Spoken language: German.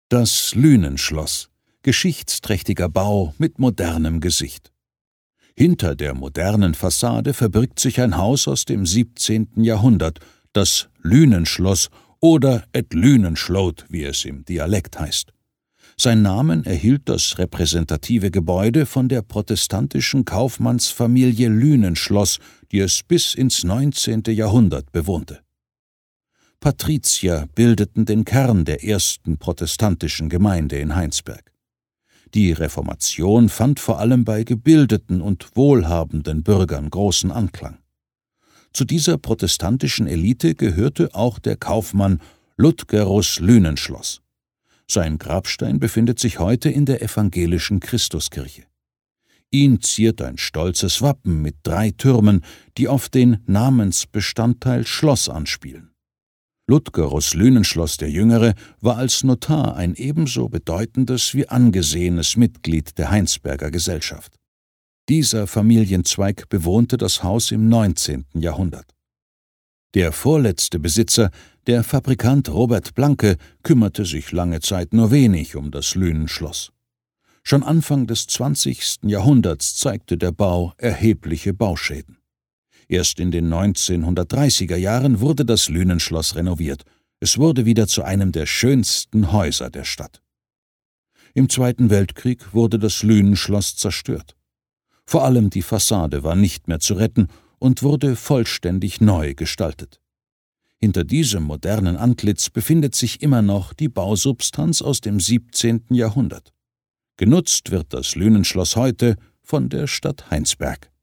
Das Lünenschloss, geschichtsträchtiger Bau mit modernem Gesicht. Hinter der modernen Fassade verbirgt sich ein Haus aus dem 17. Jahrhundert, das Lünenschloss oder et Lünenschlot, wie es im Dialekt heißt. Sein Namen erhielt das repräsentative Gebäude von der protestantischen Kaufmannsfamilie Lünenschloss, die es bis ins 19. Jahrhundert bewohnte. Patrizier bildeten den Kern der ersten protestantischen Gemeinde in Heinsberg. Die Reformation fand vor allem bei gebildeten und wohlhabenden Bürgern großen Anklang. Zu dieser protestantischen Elite gehörte auch der Kaufmann Ludgerus Lünenschloss. Sein Grabstein befindet sich heute in der evangelischen Christuskirche. Ihn ziert ein stolzes Wappen mit 3 Türmen, die auf den Namensbestandteil Schloss anspielen. Ludgerus Lünenschloss der Jüngere war als Notar ein ebenso bedeutendes wie angesehenes Mitglied der Heinsberger Gesellschaft. Dieser Familienzweig bewohnte das Haus im 19. Jahrhundert. Der vorletzte Besitzer, der Fabrikant Robert Blanke, kümmerte sich lange Zeit nur wenig um das Lünenschloss. Schon Anfang des 20. Jahrhunderts zeigte der Bau erhebliche Bauschäden. Erst in den 1930er Jahren wurde das Lünenschloss renoviert. Es wurde wieder zu einem der schönsten Häuser der Stadt. Im Zweiten Weltkrieg wurde das Lünenschloss zerstört. Vor allem die Fassade war nicht mehr zu retten und wurde vollständig neu gestaltet. Hinter diesem modernen Antlitz befindet sich immer noch die Bausubstanz aus dem 17. Jahrhundert. Genutzt wird das Lünenschloss heute von der Stadt Heinsberg.